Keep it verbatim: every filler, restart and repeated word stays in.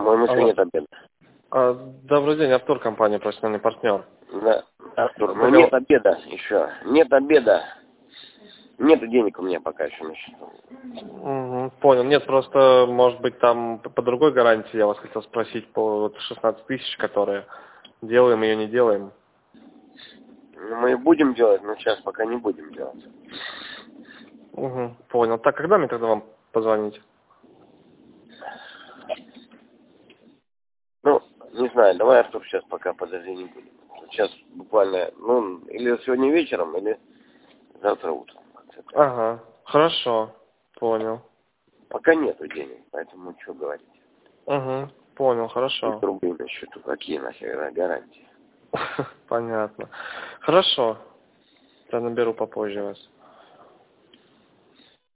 По-моему, еще Алло. нет обеда. А, Добрый день, Артур, компания «Профессиональный партнер». Да, Артур, ну Договор- нет обеда еще. Нет обеда. Нету денег у меня пока еще на счету. Мгм, понял. Нет, просто, может быть, там по по другой гарантии я вас хотел спросить по вот шестнадцать тысяч, которые делаем ее, не делаем. Ну, мы и будем делать, но сейчас пока не будем делать. Угу, понял. Так, когда мне тогда вам позвонить? Ну, не знаю, давай, Артур, сейчас пока подожди не будем. Сейчас буквально, ну, или сегодня вечером, или завтра утром. Ага, хорошо, понял. Пока нету денег, поэтому что говорить. Угу, понял, триста хорошо. рублей на счету, какие нахер гарантии. Понятно. Хорошо. Я наберу попозже вас.